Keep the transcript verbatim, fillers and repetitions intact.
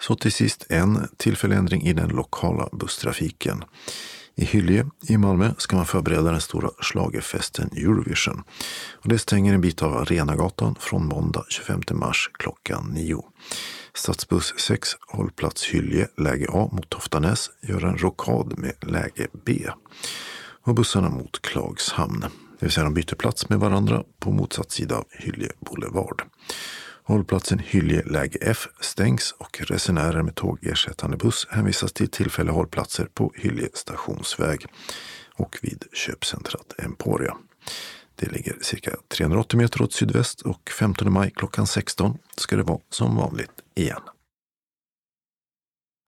Så till sist en tillfällig ändring i den lokala busstrafiken. I Hyllie i Malmö ska man förbereda den stora schlagerfesten Eurovision. Och det stänger en bit av Arenagatan från måndag tjugofemte mars klockan nio. Stadsbuss sex, hållplats Hyllie, läge A mot Toftanäs, gör en rokad med läge B. Och bussarna mot Klagshamn. Det vill säga de byter plats med varandra på motsatt sida av Hyllie Boulevard. Hållplatsen Hyllie läge F stängs och resenärer med tågersättande buss hänvisas till tillfälliga hållplatser på Hyllie stationsväg och vid köpcentrat Emporia. Det ligger cirka trehundraåttio meter åt sydväst och femtonde maj klockan sexton ska det vara som vanligt igen.